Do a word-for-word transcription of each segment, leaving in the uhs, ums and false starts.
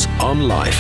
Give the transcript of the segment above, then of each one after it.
Lucas on Life.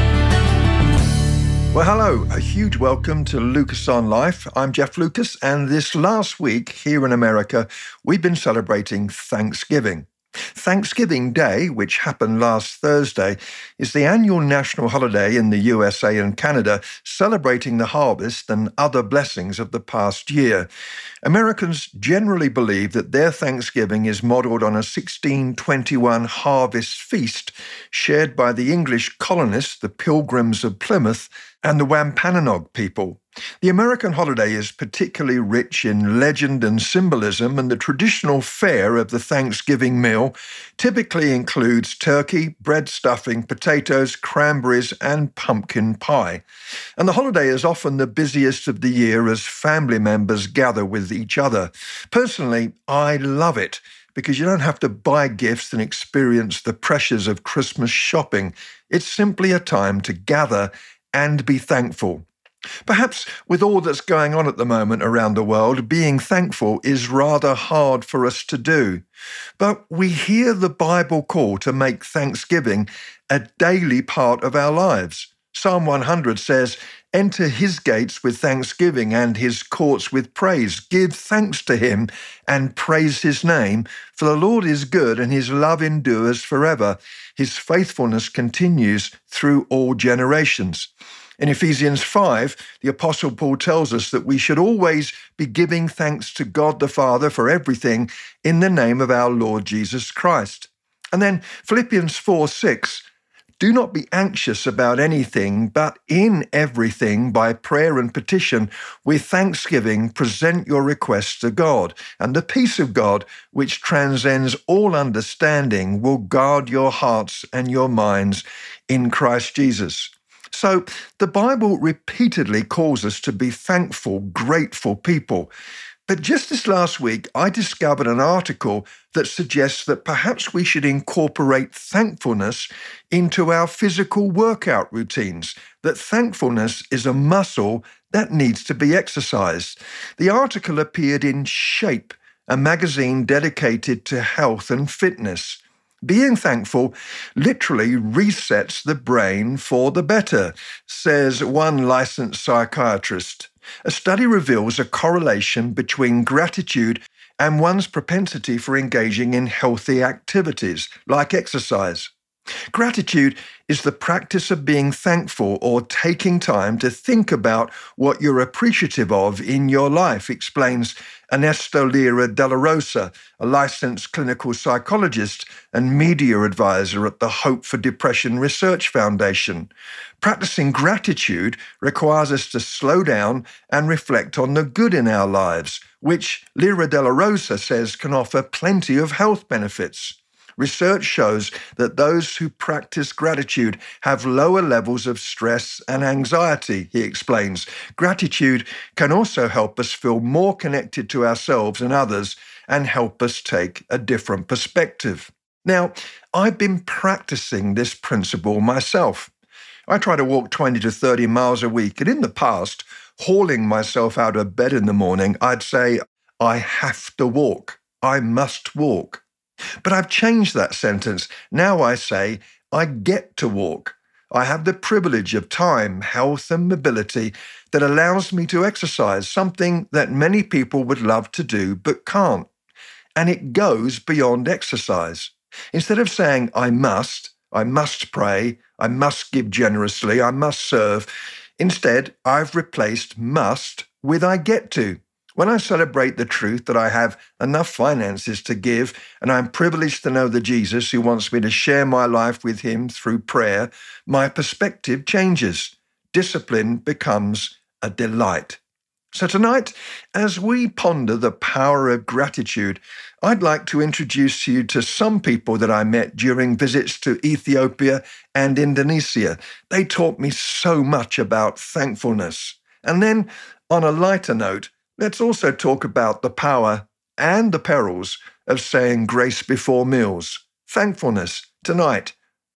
Well, hello. A huge welcome to Lucas on Life. I'm Jeff Lucas, and this last week here in America, we've been celebrating Thanksgiving. Thanksgiving Day, which happened last Thursday, is the annual national holiday in the U S A and Canada, celebrating the harvest and other blessings of the past year. Americans generally believe that their Thanksgiving is modelled on a sixteen twenty-one harvest feast shared by the English colonists, the Pilgrims of Plymouth, and the Wampanoag people. The American holiday is particularly rich in legend and symbolism, and the traditional fare of the Thanksgiving meal typically includes turkey, bread stuffing, potatoes, cranberries, and pumpkin pie. And the holiday is often the busiest of the year as family members gather with each other. Personally, I love it because you don't have to buy gifts and experience the pressures of Christmas shopping. It's simply a time to gather and be thankful. Perhaps with all that's going on at the moment around the world, being thankful is rather hard for us to do. But we hear the Bible call to make thanksgiving a daily part of our lives. Psalm one hundred says, "Enter his gates with thanksgiving and his courts with praise. Give thanks to him and praise his name, for the Lord is good and his love endures forever. His faithfulness continues through all generations." In Ephesians five, the Apostle Paul tells us that we should always be giving thanks to God the Father for everything in the name of our Lord Jesus Christ. And then Philippians four six, "Do not be anxious about anything, but in everything, by prayer and petition, with thanksgiving, present your requests to God. And the peace of God, which transcends all understanding, will guard your hearts and your minds in Christ Jesus." So the Bible repeatedly calls us to be thankful, grateful people. But just this last week, I discovered an article that suggests that perhaps we should incorporate thankfulness into our physical workout routines, that thankfulness is a muscle that needs to be exercised. The article appeared in Shape, a magazine dedicated to health and fitness. Being thankful literally resets the brain for the better, says one licensed psychiatrist. A study reveals a correlation between gratitude and one's propensity for engaging in healthy activities, like exercise. Gratitude is the practice of being thankful or taking time to think about what you're appreciative of in your life, explains Ernesto Lira de la Rosa, a licensed clinical psychologist and media advisor at the Hope for Depression Research Foundation. Practicing gratitude requires us to slow down and reflect on the good in our lives, which Lira de la Rosa says can offer plenty of health benefits. Research shows that those who practice gratitude have lower levels of stress and anxiety, he explains. Gratitude can also help us feel more connected to ourselves and others and help us take a different perspective. Now, I've been practicing this principle myself. I try to walk twenty to thirty miles a week, and in the past, hauling myself out of bed in the morning, I'd say, "I have to walk. I must walk." But I've changed that sentence. Now I say, I get to walk. I have the privilege of time, health, and mobility that allows me to exercise, something that many people would love to do but can't. And it goes beyond exercise. Instead of saying, I must, I must pray, I must give generously, I must serve, instead, I've replaced must with I get to. When I celebrate the truth that I have enough finances to give, and I'm privileged to know the Jesus who wants me to share my life with him through prayer, my perspective changes. Discipline becomes a delight. So tonight, as we ponder the power of gratitude, I'd like to introduce you to some people that I met during visits to Ethiopia and Indonesia. They taught me so much about thankfulness. And then, on a lighter note, let's also talk about the power and the perils of saying grace before meals. Thankfulness tonight.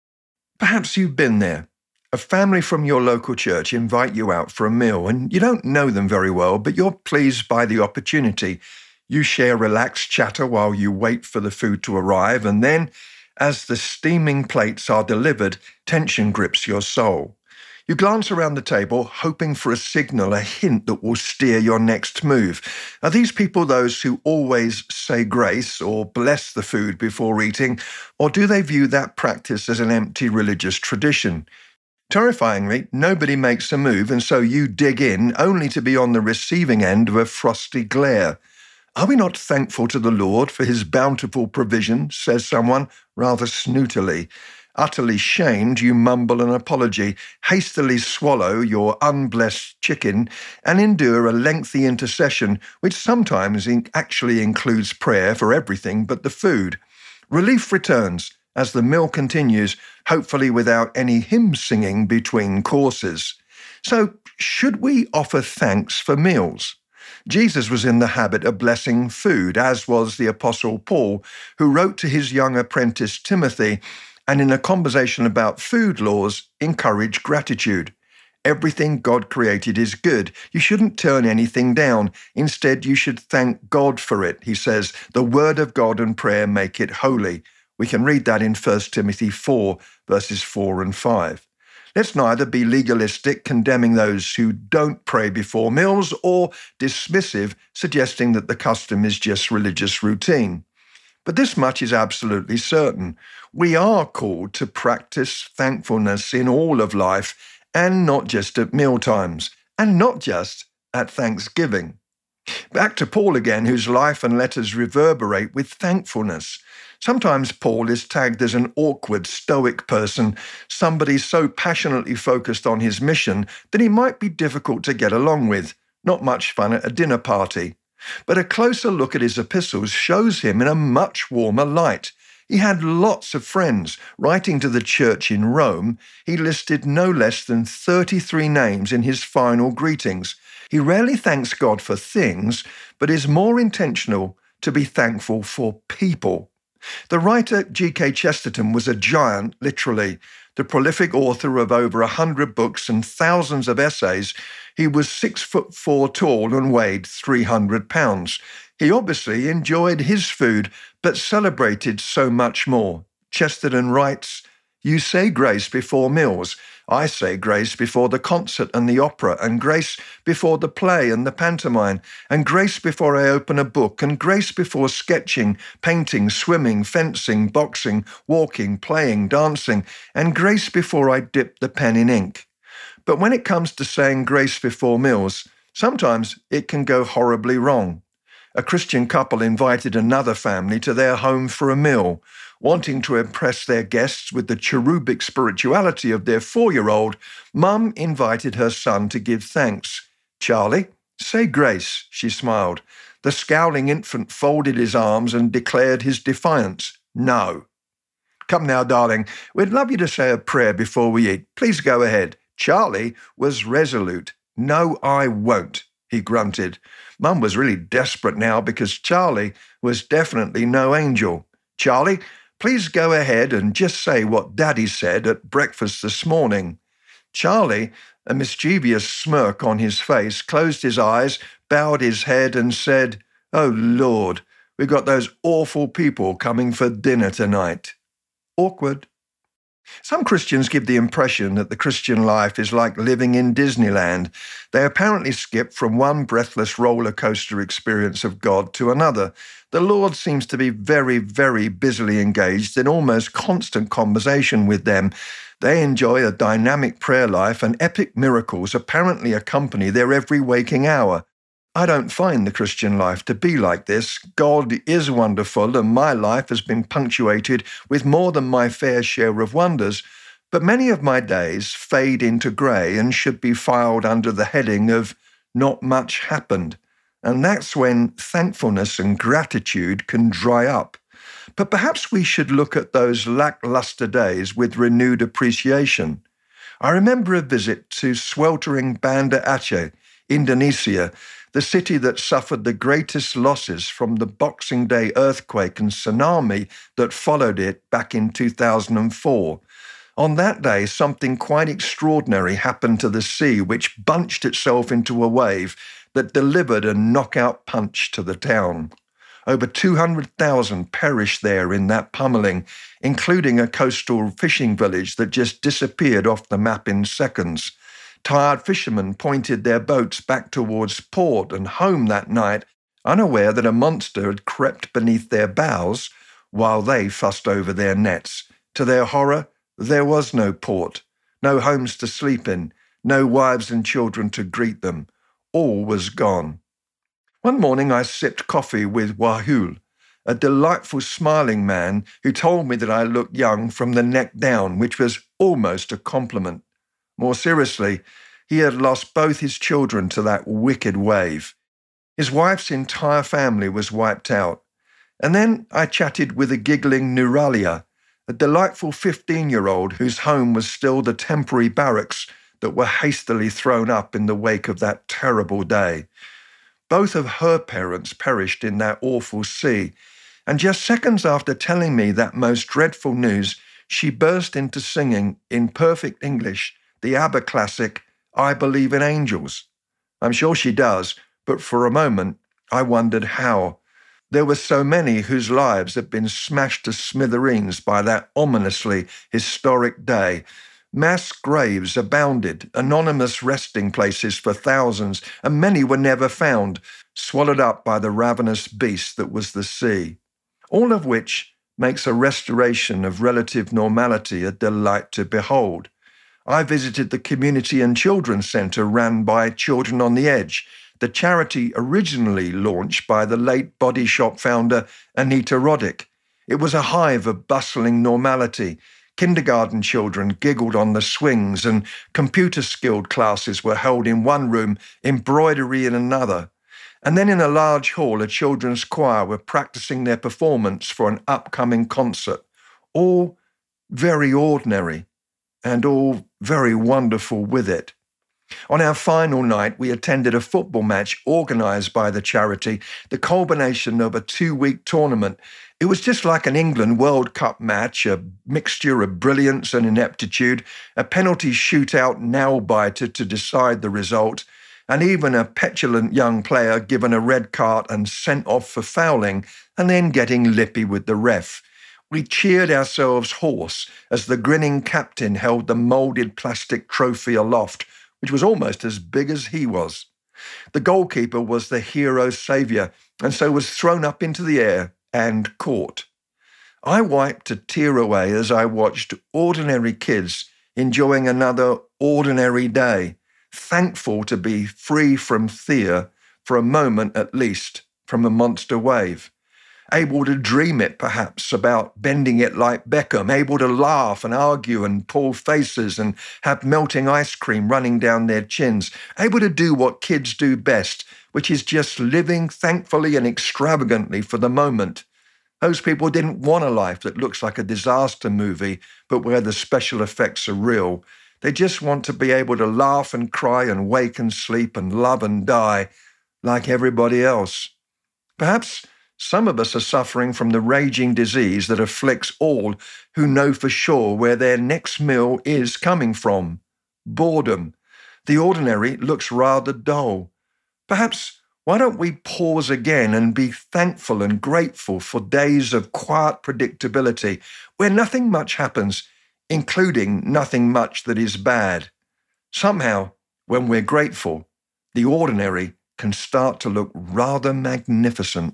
Perhaps you've been there. A family from your local church invite you out for a meal, and you don't know them very well, but you're pleased by the opportunity. You share relaxed chatter while you wait for the food to arrive, and then, As the steaming plates are delivered, tension grips your soul. You glance around the table, hoping for a signal, a hint that will steer your next move. Are these people those who always say grace or bless the food before eating, or do they view that practice as an empty religious tradition? Terrifyingly, nobody makes a move, and so you dig in, only to be on the receiving end of a frosty glare. Are we not thankful to the Lord for his bountiful provision, says someone, rather snootily. Utterly shamed, you mumble an apology, hastily swallow your unblessed chicken, and endure a lengthy intercession, which sometimes in- actually includes prayer for everything but the food. Relief returns as the meal continues, hopefully without any hymn singing between courses. So, should we offer thanks for meals? Jesus was in the habit of blessing food, as was the Apostle Paul, who wrote to his young apprentice Timothy, and in a conversation about food laws, encouraged gratitude. Everything God created is good. You shouldn't turn anything down. Instead, you should thank God for it, he says. The word of God and prayer make it holy. We can read that in First Timothy four, verses four and five. Let's neither be legalistic, condemning those who don't pray before meals, or dismissive, suggesting that the custom is just religious routine. But this much is absolutely certain. We are called to practice thankfulness in all of life, and not just at mealtimes, and not just at Thanksgiving. Back to Paul again, whose life and letters reverberate with thankfulness. Sometimes Paul is tagged as an awkward, stoic person, somebody so passionately focused on his mission that he might be difficult to get along with, not much fun at a dinner party. But a closer look at his epistles shows him in a much warmer light. He had lots of friends. Writing to the church in Rome, he listed no less than thirty-three names in his final greetings. He rarely thanks God for things, but is more intentional to be thankful for people. The writer G K Chesterton was a giant, literally. The prolific author of over a hundred books and thousands of essays, he was six foot four tall and weighed three hundred pounds. He obviously enjoyed his food, but celebrated so much more. Chesterton writes, "You say grace before meals. I say grace before the concert and the opera, and grace before the play and the pantomime, and grace before I open a book, and grace before sketching, painting, swimming, fencing, boxing, walking, playing, dancing, and grace before I dip the pen in ink." But when it comes to saying grace before meals, sometimes it can go horribly wrong. A Christian couple invited another family to their home for a meal. Wanting to impress their guests with the cherubic spirituality of their four-year-old, Mum invited her son to give thanks. "Charlie, say grace," she smiled. The scowling infant folded his arms and declared his defiance. "No." "Come now, darling, we'd love you to say a prayer before we eat. Please go ahead." Charlie was resolute. "No, I won't," he grunted. Mum was really desperate now because Charlie was definitely no angel. "Charlie, please go ahead and just say what Daddy said at breakfast this morning." Charlie, a mischievous smirk on his face, closed his eyes, bowed his head and said, "Oh Lord, we've got those awful people coming for dinner tonight." Awkward. Some Christians give the impression that the Christian life is like living in Disneyland. They apparently skip from one breathless roller coaster experience of God to another. The Lord seems to be very, very busily engaged in almost constant conversation with them. They enjoy a dynamic prayer life, and epic miracles apparently accompany their every waking hour. I don't find the Christian life to be like this. God is wonderful, and my life has been punctuated with more than my fair share of wonders, but many of my days fade into grey and should be filed under the heading of "not much happened." And that's when thankfulness and gratitude can dry up. But perhaps we should look at those lackluster days with renewed appreciation. I remember a visit to sweltering Banda Aceh, Indonesia, the city that suffered the greatest losses from the Boxing Day earthquake and tsunami that followed it back in two thousand four. On that day, something quite extraordinary happened to the sea, which bunched itself into a wave that delivered a knockout punch to the town. Over two hundred thousand perished there in that pummeling, including a coastal fishing village that just disappeared off the map in seconds. Tired fishermen pointed their boats back towards port and home that night, unaware that a monster had crept beneath their bows while they fussed over their nets. To their horror, there was no port, no homes to sleep in, no wives and children to greet them. All was gone. One morning I sipped coffee with Wahul, a delightful smiling man who told me that I looked young from the neck down, which was almost a compliment. More seriously, he had lost both his children to that wicked wave. His wife's entire family was wiped out. And then I chatted with a giggling Nuralia, a delightful fifteen-year-old whose home was still the temporary barracks that were hastily thrown up in the wake of that terrible day. Both of her parents perished in that awful sea, and just seconds after telling me that most dreadful news, she burst into singing, in perfect English, the ABBA classic, I Believe in Angels. I'm sure she does, but for a moment, I wondered how. There were so many whose lives had been smashed to smithereens by that ominously historic day. Mass graves abounded, anonymous resting places for thousands, and many were never found, swallowed up by the ravenous beast that was the sea. All of which makes a restoration of relative normality a delight to behold. I visited the Community and Children's Centre run by Children on the Edge, the charity originally launched by the late Body Shop founder Anita Roddick. It was a hive of bustling normality. Kindergarten children giggled on the swings, and computer-skilled classes were held in one room, embroidery in another. And then in a large hall, a children's choir were practicing their performance for an upcoming concert. All very ordinary, and all very wonderful with it. On our final night, we attended a football match organised by the charity, the culmination of a two-week tournament. It was just like an England World Cup match, a mixture of brilliance and ineptitude, a penalty shootout nail-biter to decide the result, and even a petulant young player given a red card and sent off for fouling, and then getting lippy with the ref. We cheered ourselves hoarse as the grinning captain held the moulded plastic trophy aloft, which was almost as big as he was. The goalkeeper was the hero's saviour, and so was thrown up into the air and caught. I wiped a tear away as I watched ordinary kids enjoying another ordinary day, thankful to be free from fear, for a moment at least, from the monster wave. Able to dream it, perhaps, about bending it like Beckham, able to laugh and argue and pull faces and have melting ice cream running down their chins, able to do what kids do best, which is just living thankfully and extravagantly for the moment. Those people didn't want a life that looks like a disaster movie, but where the special effects are real. They just want to be able to laugh and cry and wake and sleep and love and die like everybody else. Perhaps some of us are suffering from the raging disease that afflicts all who know for sure where their next meal is coming from. Boredom. The ordinary looks rather dull. Perhaps why don't we pause again and be thankful and grateful for days of quiet predictability where nothing much happens, including nothing much that is bad. Somehow, when we're grateful, the ordinary can start to look rather magnificent.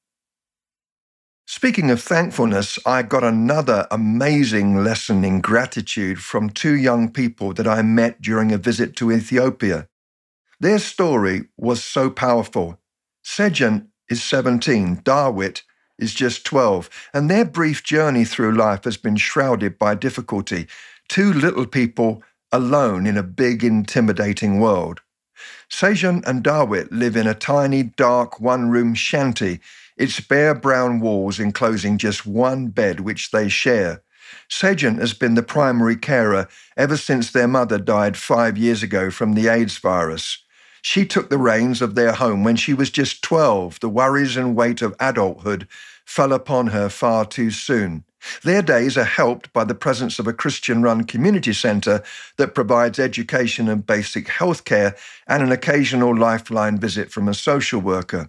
Speaking of thankfulness, I got another amazing lesson in gratitude from two young people that I met during a visit to Ethiopia. Their story was so powerful. Sejan is seventeen, Darwit is just twelve, and their brief journey through life has been shrouded by difficulty. Two little people alone in a big, intimidating world. Sejan and Darwit live in a tiny, dark, one-room shanty, its bare brown walls enclosing just one bed which they share. Sejan has been the primary carer ever since their mother died five years ago from the AIDS virus. She took the reins of their home when she was just twelve. The worries and weight of adulthood fell upon her far too soon. Their days are helped by the presence of a Christian-run community centre that provides education and basic health care and an occasional lifeline visit from a social worker.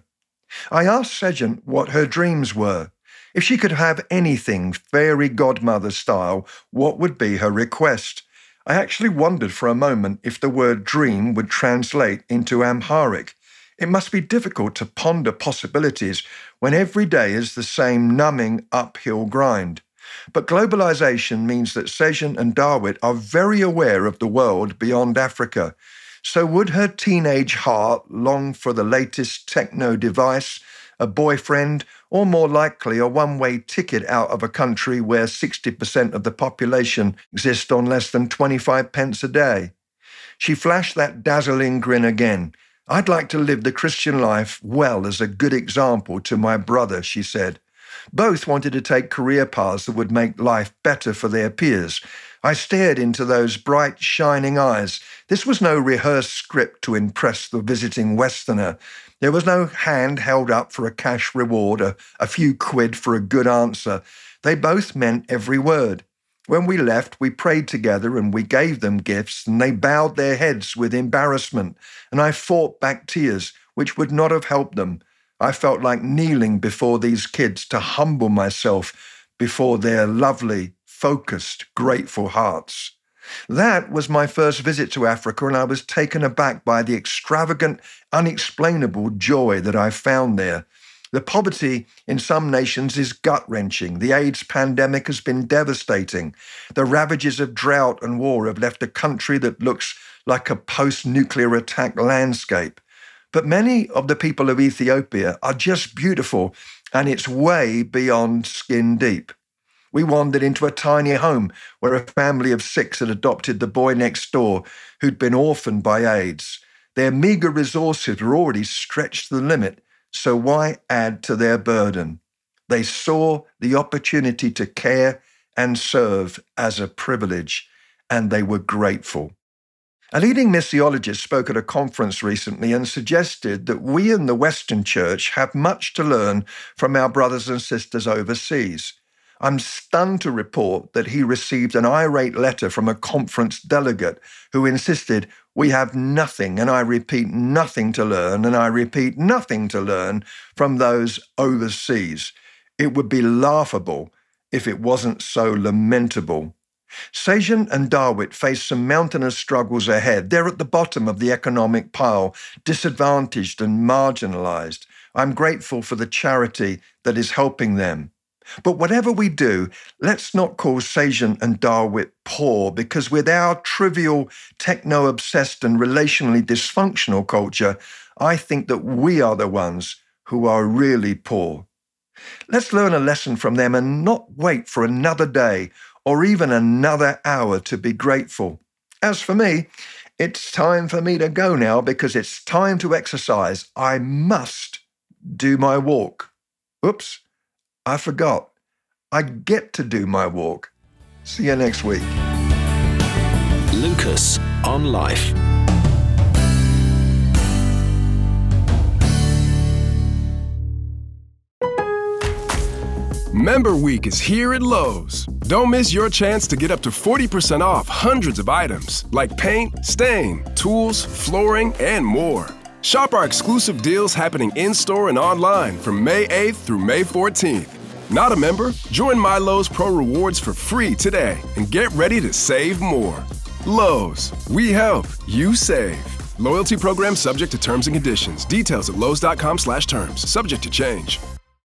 I asked Sejan what her dreams were. If she could have anything fairy godmother style, what would be her request? I actually wondered for a moment if the word dream would translate into Amharic. It must be difficult to ponder possibilities when every day is the same numbing uphill grind. But globalization means that Sejan and Dawitt are very aware of the world beyond Africa. So would her teenage heart long for the latest techno device, a boyfriend, or more likely a one-way ticket out of a country where sixty percent of the population exist on less than twenty-five pence a day? She flashed that dazzling grin again. I'd like to live the Christian life well as a good example to my brother, she said. Both wanted to take career paths that would make life better for their peers. I stared into those bright, shining eyes. This was no rehearsed script to impress the visiting Westerner. There was no hand held up for a cash reward, a, a few quid for a good answer. They both meant every word. When we left, we prayed together and we gave them gifts, and they bowed their heads with embarrassment, and I fought back tears, which would not have helped them. I felt like kneeling before these kids to humble myself before their lovely, focused, grateful hearts. That was my first visit to Africa, and I was taken aback by the extravagant, unexplainable joy that I found there. The poverty in some nations is gut-wrenching. The AIDS pandemic has been devastating. The ravages of drought and war have left a country that looks like a post-nuclear attack landscape. But many of the people of Ethiopia are just beautiful, and it's way beyond skin deep. We wandered into a tiny home where a family of six had adopted the boy next door who'd been orphaned by AIDS. Their meager resources were already stretched to the limit, so why add to their burden? They saw the opportunity to care and serve as a privilege, and they were grateful. A leading missiologist spoke at a conference recently and suggested that we in the Western Church have much to learn from our brothers and sisters overseas. I'm stunned to report that he received an irate letter from a conference delegate who insisted we have nothing, and I repeat, nothing to learn, and I repeat, nothing to learn from those overseas. It would be laughable if it wasn't so lamentable. Sejan and Dawitt face some mountainous struggles ahead. They're at the bottom of the economic pile, disadvantaged and marginalized. I'm grateful for the charity that is helping them. But whatever we do, let's not call Sejan and Dawitt poor, because with our trivial, techno-obsessed and relationally dysfunctional culture, I think that we are the ones who are really poor. Let's learn a lesson from them and not wait for another day or even another hour to be grateful. As for me, it's time for me to go now because it's time to exercise. I must do my walk. Oops. I forgot. I get to do my walk. See you next week. Lucas on Life. Member Week is here at Lowe's. Don't miss your chance to get up to forty percent off hundreds of items like paint, stain, tools, flooring, and more. Shop our exclusive deals happening in-store and online from May eighth through May fourteenth. Not a member? Join My Lowe's Pro Rewards for free today and get ready to save more. Lowe's, we help, you save. Loyalty program subject to terms and conditions. Details at lowes dot com slash terms. Subject to change.